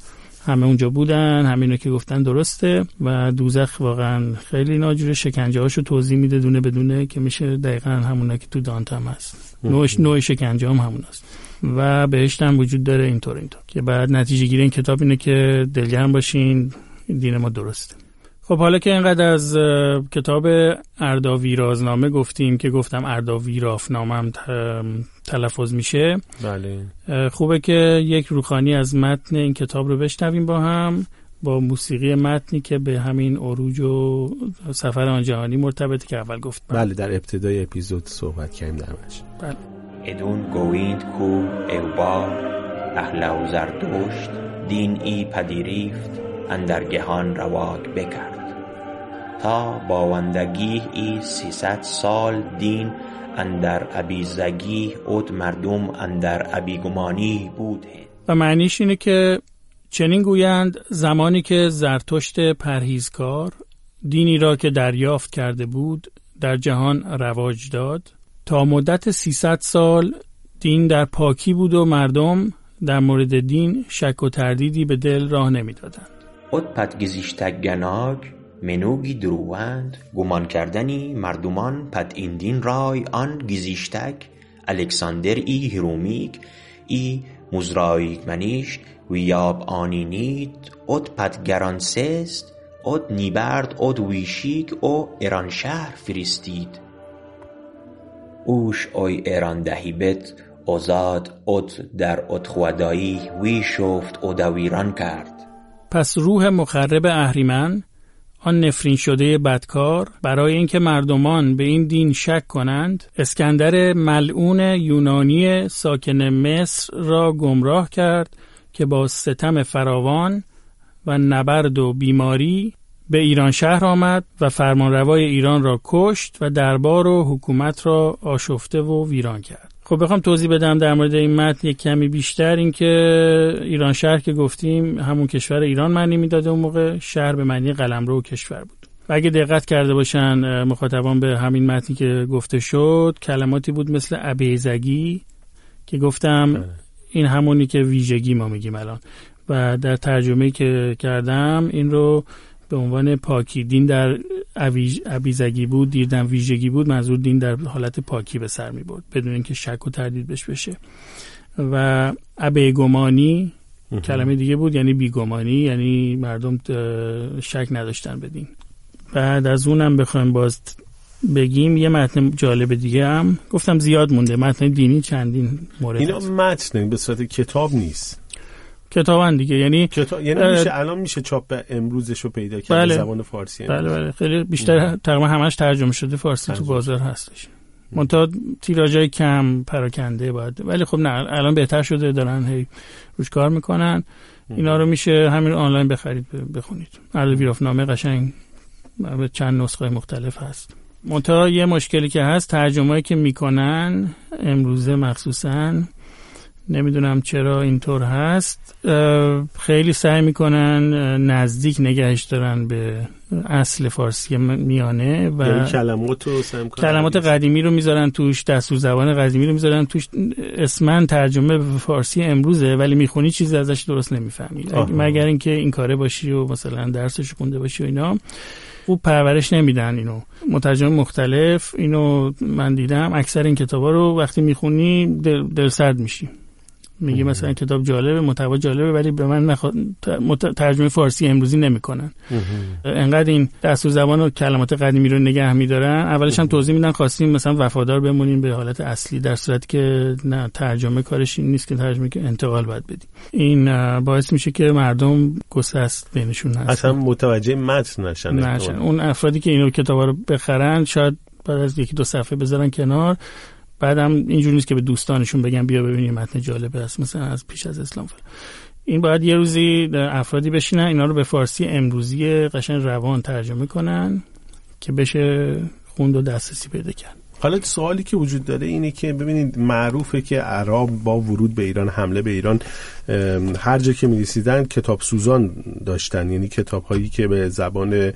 S1: همه اونجا بودن، همینو که گفتن درسته. و دوزخ واقعا خیلی ناجوره، شکنجه هاشو توضیح میده دونه بدونه که میشه دقیقاً همونا که تو دانتم هست، نوع شکنجه هم همون هست. و بهشت هم وجود داره اینطور که بعد نتیجه گیری این کتاب اینه که دلگرم باشین، دین ما درسته. خب حالا که اینقدر از کتاب ارداوی رازنامه گفتیم که گفتم ارداوی رافنامه هم تلفظ میشه،
S3: بله،
S1: خوبه که یک روخانی از متن این کتاب رو بشنویم با هم، با موسیقی متنی که به همین عروج و سفر آن جهانی مرتبطه که اول گفتم.
S3: بله، در ابتدای اپیزود صحبت کردیم درش.
S1: بله.
S2: ادون گویند کو اوبار اهل و زردشت دین ای پدیریفت اندر گهان رواق بکرد تا باوندگی ای 300 سال دین اندر ابیزگی اد مردم اندر ابیگمانی بود.
S1: و معنیش اینه که چنین گویند زمانی که زرتشت پرهیزکار دینی را که دریافت کرده بود در جهان رواج داد، تا مدت 300 سال دین در پاکی بود و مردم در مورد دین شک و تردیدی به دل راه نمی دادند.
S2: اد پد گزیشتگ گناگ منوگی دروند گمان کردنی مردمان پد این دین رای آن گزیشتگ الکساندر ای هرومیک ای مزرایک منیش ویاب آنینید اد پد گرانسست اد نیبرد اد ویشیک او ایران شهر فرستید اوش اوی ایران دهیبت ازاد اد در اد خودایی وی شفت اد ویران کرد.
S1: پس روح مخرب اهریمن، آن نفرین شده بدکار، برای اینکه مردمان به این دین شک کنند، اسکندر ملعون یونانی ساکن مصر را گمراه کرد که با ستم فراوان و نبرد و بیماری به ایران شهر آمد و فرمانروای ایران را کشت و دربار و حکومت را آشفته و ویران کرد. خب بخوام توضیح بدم در مورد این متن یک کمی بیشتر، این که ایران شهر که گفتیم همون کشور ایران معنی میداده، اون موقع شهر به معنی قلمرو و کشور بود. و اگه دقت کرده باشن مخاطبان به همین متنی که گفته شد، کلماتی بود مثل ابیزگی که گفتم این همونی که ویژگی ما میگیم الان، و در ترجمه‌ای که کردم این رو به عنوان پاکی، دین در ابیزگی بود، دین در ویژگی بود، منظور دین در حالت پاکی به سر می برد بدون اینکه شک و تردید بشه. و ابیگمانی کلمه دیگه بود، یعنی بیگمانی، یعنی مردم شک نداشتن به دین. بعد از اونم بخوایم باز بگیم یه متن جالب دیگه هم گفتم زیاد مونده، متن دینی چندین مورد
S3: اینا متن به صورت کتاب نیست،
S1: کتابن دیگه، یعنی
S3: میشه الان میشه چاپ امروزشو پیدا کرد.
S1: بله.
S3: زبان فارسی.
S1: بله خیلی بیشتر تقریبا همش ترجمه شده فارسی تو بازار هستش. منتها تیراژای کم پراکنده باید، ولی خب نه الان بهتر شده، دارن هی روش کار میکنن. اینا رو میشه همین آنلاین بخرید بخونید. ارداوی رافنامه قشنگ چند نسخه مختلف هست. منتها یه مشکلی که هست، ترجمه‌ای که میکنن امروزه مخصوصاً، نمیدونم چرا اینطور هست، خیلی سعی میکنن نزدیک نگهش دارن به اصل فارسی میانه و
S3: یعنی
S1: کلمات قدیمی رو میذارن توش، دستور زبان قدیمی رو میذارن توش، اسمن ترجمه به فارسی امروزه ولی میخونی چیزی ازش درست نمیفهمی، مگر اینکه این کاره باشی و مثلا درسش خونده باشی و اینا. خوب پرورش نمیدن اینو. مترجم مختلف اینو من دیدم، اکثر این کتابا رو وقتی میخونی دل سرد میشی، میگه مثلا کتاب جالبه، محتوا جالبه، ولی به من ترجمه فارسی امروزی نمیکنن. انقدر این دستور زبان و کلمات قدیمی رو نگه میدارن. اولش هم توضیح میدن خواستیم مثلا وفادار بمونیم به حالت اصلی، در صورتی که نه، ترجمه کارش این نیست که ترجمه که انتقال باید بدیم. این باعث میشه که مردم گسست بینشون هست،
S3: اصلا متوجه متن نشن.
S1: اون افرادی که اینو کتابا رو بخرن شاید بعد از یکی دو صفحه بذارن کنار، بعدم اینجوری نیست که به دوستانشون بگن بیا ببینیم متن جالبه است مثلا از پیش از اسلام فلان. این باید یه روزی افرادی بشینن اینا رو به فارسی امروزی قشنگ روان ترجمه کنن که بشه خوند و دسترسی پیدا کرد.
S3: حالا سوالی که وجود داره اینه که ببینید، معروفه که عرب با ورود به ایران، حمله به ایران، هر جا که می‌رسیدن کتاب سوزان داشتن، یعنی کتاب‌هایی که به زبان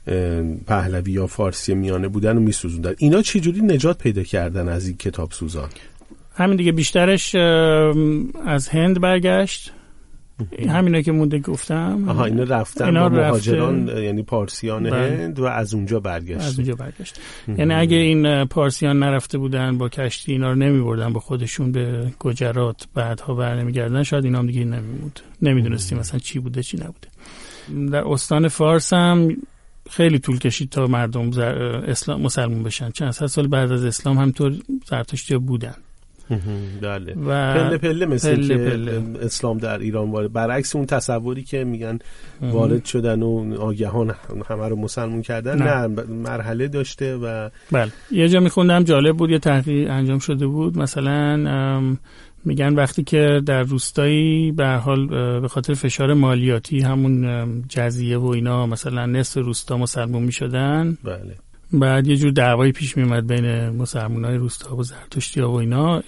S3: پهلوی یا فارسی میانه بودن و میسوزوندن. اینا چجوری نجات پیدا کردن از این کتاب سوزان؟
S1: همین دیگه، بیشترش از هند برگشت همینا که مونده گفتم.
S3: اینا رفتن با مهاجران یعنی پارسیان هند و از اونجا برگشت.
S1: یعنی اگه این پارسیان نرفته بودن با کشتی اینا رو نمیبردن با خودشون به گجرات، بعدها برنمیگردن، شاید اینا هم دیگه نمیدونستیم مثلا چی بوده چی نبوده. در استان فارس هم خیلی طول کشید تا مردم اسلام مسلمان بشن. چند سال بعد از اسلام همطور زرتشتی‌ها بودن.
S3: بله. و پله مثل که اسلام در ایران وارد، برعکس اون تصوری که میگن وارد شدن و آگهان همه رو مسلمان کردن، نه مرحله داشته. و
S1: بله یه جا میخوندم جالب بود، یه تحقیق انجام شده بود، مثلا میگن وقتی که در روستایی به هر حال به خاطر فشار مالیاتی همون جزیه و اینا مثلا نصف روستا مسلمان میشدن،
S3: بله،
S1: بعد یه جور دعوایی پیش میومد بین مسلمانای روستا و زرتشتی‌ها و اینا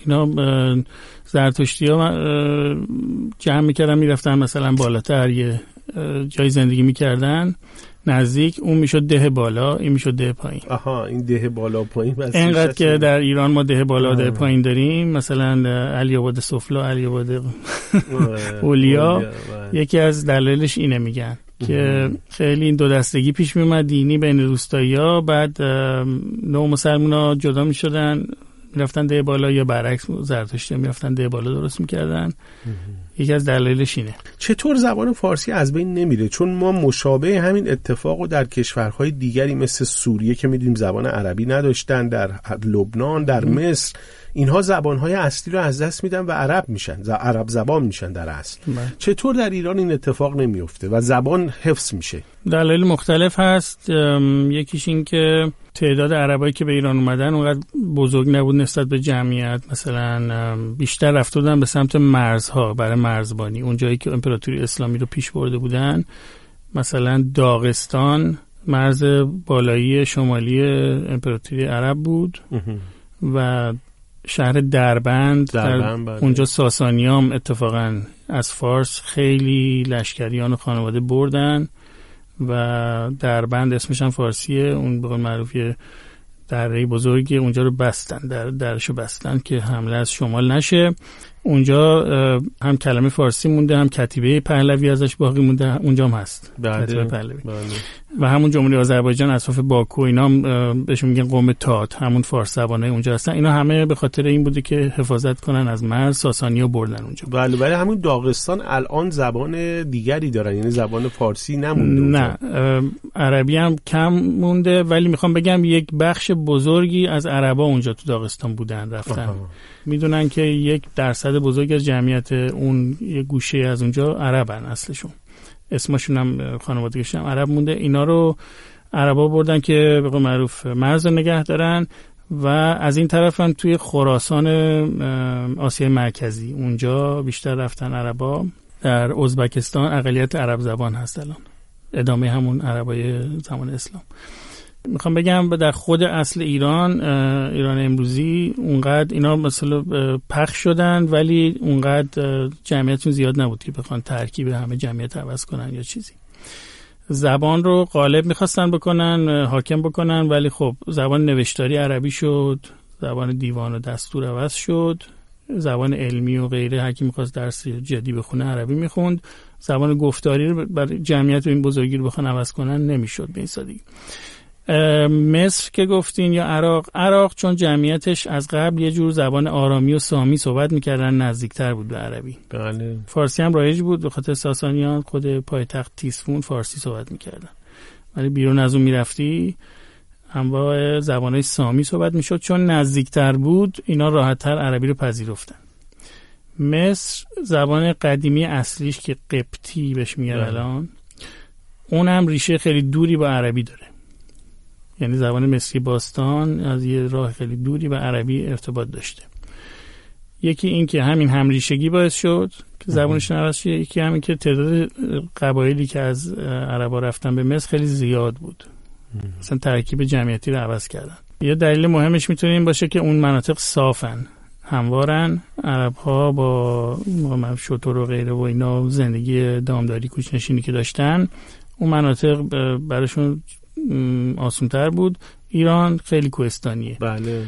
S1: زرتشتی‌ها جمع میکردن میرفتن مثلا بالاتر یه جای زندگی میکردن نزدیک، اون میشد ده بالا، این میشد ده پایین.
S3: این ده بالا پایین
S1: اینقدر که در ایران ما ده بالا ده پایین داریم، مثلا علی آباد سفلا، علی آباد اولیا، یکی از دلایلش اینه میگن که خیلی این دو دستگی پیش می اومد دینی بین روستایی‌ها، بعد نو مسلمان‌ها جدا می شدن میرفتن ده بالا، یا برعکس زرتشتی میرفتن ده بالا درست میکردن. یکی از دلایلش اینه.
S3: چطور زبان فارسی از بین نمیره؟ چون ما مشابه همین اتفاقو در کشورهای دیگری مثل سوریه که میدونیم زبان عربی نداشتن، در لبنان، در مصر، اینها زبانهای اصلی رو از دست میدن و عرب میشن، عرب زبان میشن در اصل. چطور در ایران این اتفاق نمیفته و زبان حفظ میشه؟
S1: دلایل مختلف هست. یکیش این که تعداد عربایی که به ایران اومدن اونقدر بزرگ نبود نسبت به جمعیت، مثلا بیشتر رفته بودن به سمت مرزها برای مرزبانی، اون جایی که امپراتوری اسلامی رو پیش برده بودن. مثلا داغستان مرز بالایی شمالی امپراتوری عرب بود و شهر دربند اونجا ساسانیام اتفاقا از فارس خیلی لشکریان و خانواده بردن و دربند اسمش هم فارسیه، اون به قول معروف یه دره بزرگی، اونجا رو بستن، درشو بستن که حمله از شمال نشه. اونجا هم کلمه فارسی مونده، هم کتیبه پهلوی ازش باقی مونده، اونجا هم هست کتیبه پهلوی. و همون جمهوری آذربایجان اطراف باکو اینا بهشون میگن قوم تات، همون فارس زبانای اونجا هستن. اینا همه به خاطر این بوده که حفاظت کنن از مرز، ساسانی‌ها بردن اونجا.
S3: بله، ولی همون داغستان الان زبان دیگری دارن، یعنی زبان فارسی نمونده.
S1: نه، عربی هم کم مونده، ولی میخوام بگم یک بخش بزرگی از عربا اونجا تو داغستان بودن، رفتن. میدونن که 1% بزرگ از جمعیت اون یه گوشه از اونجا عربن، اصلشون اسمشون هم خانوادگیشون هم عرب مونده. اینا رو عربا بردن که به قول معروف مرز رو نگه دارن و از این طرف هم توی خراسان آسیای مرکزی اونجا بیشتر رفتن عربا. در ازبکستان اقلیت عرب زبان هست الان، ادامه همون عربای زمان اسلام. میخوام بگم در خود اصل ایران امروزی اونقدر اینا مثلا پخش شدن، ولی اونقدر جمعیتشون زیاد نبود که بخوان ترکیب همه جمعیت عوض کنن یا چیزی. زبان رو غالب میخواستن بکنن، حاکم بکنن، ولی خب زبان نوشتاری عربی شد، زبان دیوان و دستور عوض شد، زبان علمی و غیره هر کی میخواست درس جدی بخونه عربی میخوند. زبان گفتاری رو برای جمعیت این بزرگی رو بخوان عوض کنن نمیشد به این سادگی. مصر که گفتین یا عراق چون جمعیتش از قبل یه جور زبان آرامی و سامی صحبت میکردن، نزدیکتر بود به عربی.
S3: بله.
S1: فارسی هم رایج بود به خاطر ساسانیان، خود پایتخت تیسفون فارسی صحبت میکردن، ولی بیرون از اون میرفتی انواع زبانهای سامی صحبت میشد. چون نزدیکتر بود اینا راحت‌تر عربی رو پذیرفتن. مصر زبان قدیمی اصلیش که قبطی بهش میگن الان، اونم ریشه خیلی دوری با عربی داره، یعنی زبان مصری باستان از یه راه خیلی دوری با عربی ارتباط داشته. یکی این که همین همریشگی باعث شد که زبانشون عوض شه، یکی همین که تعداد قبایلی که از عربا رفتن به مصر خیلی زیاد بود، مثلا ترکیب جمعیتی رو عوض کردن. یه دلیل مهمش میتونه این باشه که اون مناطق صافن، هموارن، عرب‌ها با شتر و غیره و اینا زندگی دامداری کوچ‌نشینی که داشتن، اون مناطق براشون آسان‌تر بود. ایران خیلی کوهستانیه.
S3: بله.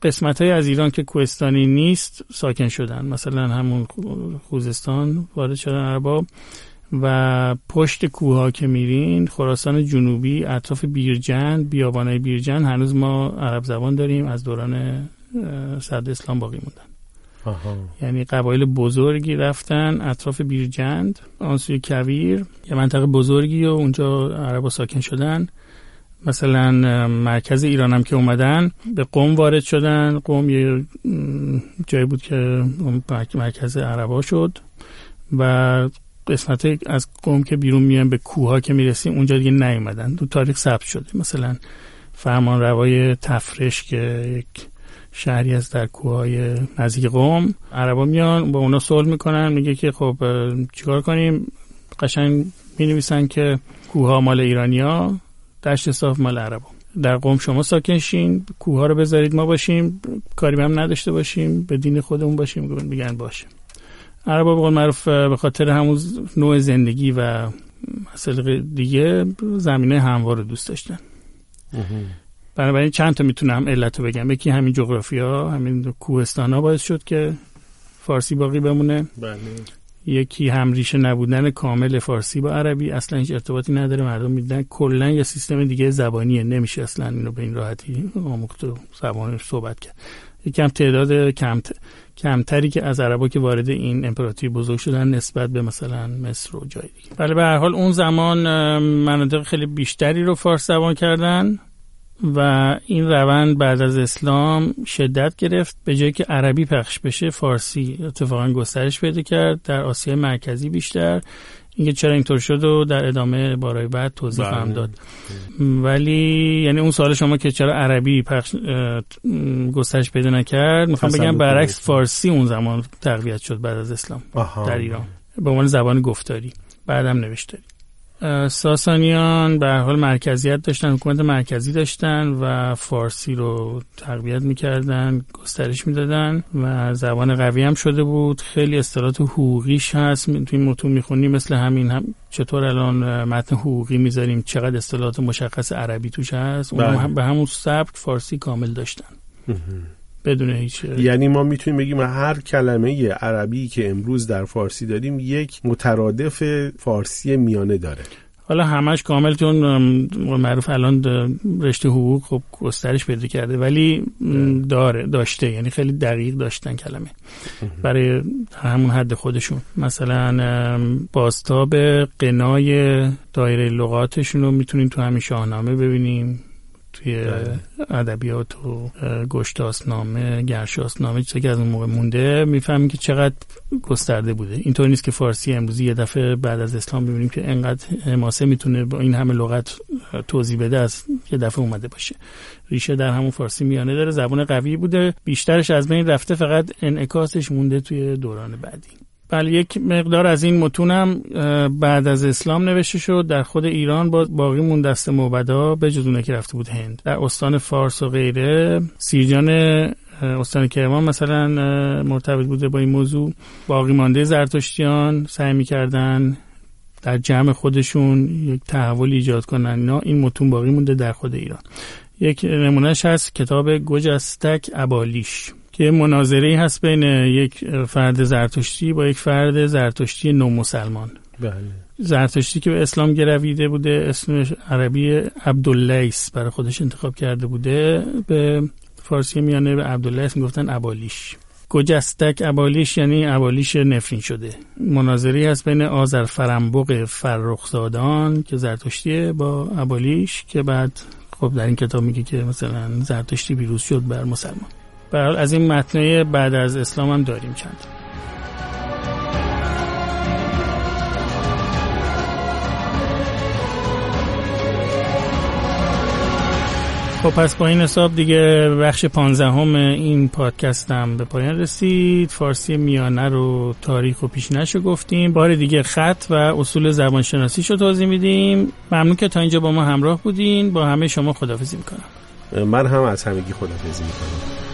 S1: قسمت‌های از ایران که کوهستانی نیست ساکن شدن، مثلا همون خوزستان وارد شدن عربا و پشت کوه‌ها که میرین خراسان جنوبی اطراف بیرجند، بیابانای بیرجند هنوز ما عرب زبان داریم، از دوران صدر اسلام باقی موندن. یعنی قبایل بزرگی رفتن اطراف بیرجند، آن سوی کویر، یه منطقه بزرگی و اونجا عربا ساکن شدن. مثلا مرکز ایران هم که اومدن به قم وارد شدن. قم یه جایی بود که مرکز عربا شد و قسمت از قم که بیرون میان به کوها که میرسیم اونجا دیگه نیومدن، تو تاریخ ثبت شده. مثلا فرمانروای تفرش که یک شهری از در کوههای نزدیک قم، عربا میان با اونا صلح میکنن، میگه که خب چیکار کنیم؟ قشنگ مینویسن که کوها مال ایرانیا، دشت صاف مال عربا. در قم شما ساکن شین، کوها رو بذارید ما باشیم، کاری هم نداشته باشیم، به دین خودمون باشیم. میگن باشه. عربا به قول معروف به خاطر همون نوع زندگی و مسائل دیگه زمینه هموار رو دوست داشتن. بنابراین چند تا میتونم علتو بگم. یکی همین جغرافیا، همین کوهستانا باعث شد که فارسی باقی بمونه.
S3: بله.
S1: یکی هم ریشه نبودن کامل فارسی با عربی، اصلا هیچ ارتباطی نداره، مردم میدن کلا یه سیستم دیگه زبانیه، نمیشه اصلا اینو به این راحتی آموخت و زبان صحبت کرد. یکم تعداد کمتری که از عربا که وارد این امپراتوری بزرگ شدن نسبت به مثلا مصر و جای دیگه. ولی به هر حال اون زمان مناطق خیلی بیشتری رو فارس زبان کردن و این روند بعد از اسلام شدت گرفت. به جایی که عربی پخش بشه فارسی اتفاقا گسترش پیدا کرد در آسیای مرکزی بیشتر. اینکه چرا اینطور شد و در ادامه بارهای بعد توضیح خواهم داد. ولی یعنی اون سوال شما که چرا عربی پخش گسترش پیدا نکرد، میخوام بگم برعکس فارسی اون زمان تقویت شد بعد از اسلام در ایران به عنوان زبان گفتاری، بعدم نوشتاری. ساسانیان به هر حال مرکزیت داشتن، حکومت مرکزی داشتن و فارسی رو تقویت میکردن، گسترش میدادن و زبان قوی هم شده بود. خیلی اصطلاحات حقوقیش هست، توی این متون میخونیم، مثل همین هم چطور الان متن حقوقی میذاریم چقدر اصطلاحات مشخص عربی توش هست، اون به همون سبک فارسی کامل داشتن بدون هیچ.
S3: یعنی ما میتونیم بگیم هر کلمه عربی که امروز در فارسی داریم یک مترادف فارسی میانه داره.
S1: حالا همش کامل چون معروف الان رشته حقوق خب گسترش پیدا کرده، ولی داشته، یعنی خیلی دقیق داشتن کلمه برای همون حد خودشون. مثلا بازتاب قنای دایره لغاتشون رو میتونیم تو همین شاهنامه ببینیم، توی ادبیات و گشتاسنامه، گرشاسنامه، چیزی که از اون موقع مونده، میفهمیم که چقدر گسترده بوده. اینطور نیست که فارسی امروزی یه دفعه بعد از اسلام ببینیم که انقدر حماسه میتونه با این همه لغت توضیح بده از یه دفعه اومده باشه. ریشه در همون فارسی میانه داره، زبان قوی بوده، بیشترش از بین رفته، فقط انعکاسش مونده توی دوران بعدی. بله، یک مقدار از این متونم بعد از اسلام نوشته شد. در خود ایران باقی مون دست موبدا به جز اونه که رفته بود هند. در استان فارس و غیره، سیرجان استان کرمان مثلا مرتبط بوده با این موضوع. باقی مانده زرتشتیان سعی می‌کردن در جمع خودشون یک تحول ایجاد کنن. این متون باقی مونده در خود ایران. یک نمونهش هست کتاب گجستک ابالیش که مناظره‌ای هست بین یک فرد زرتشتی با یک فرد زرتشتی نومسلمان. بله. زرتشتی که به اسلام گرویده بوده، اسمش عربی عبداللیس برای خودش انتخاب کرده بوده، به فارسی میانه به عبداللیس میگفتن ابالیش. گجستک ابالیش یعنی ابالیش نفرین شده. مناظره‌ای هست بین آذرفرنبوق فرخزادان که زرتشتیه با ابالیش که بعد خب در این کتاب میگه که مثلا زرتشتی پیروز شد بر مسلمان. برحال از این متنای بعد از اسلام هم داریم چند. خب پس با این حساب دیگه بخش 15 این پادکستم به پایان رسید. فارسی میانه رو تاریخ و پیشینه‌اش رو گفتیم. بار دیگه خط و اصول زبانشناسی رو توضیح میدیم. ممنون که تا اینجا با ما همراه بودین. با همه شما خداحافظی میکنم.
S3: من هم از همگی خداحافظی میکنم.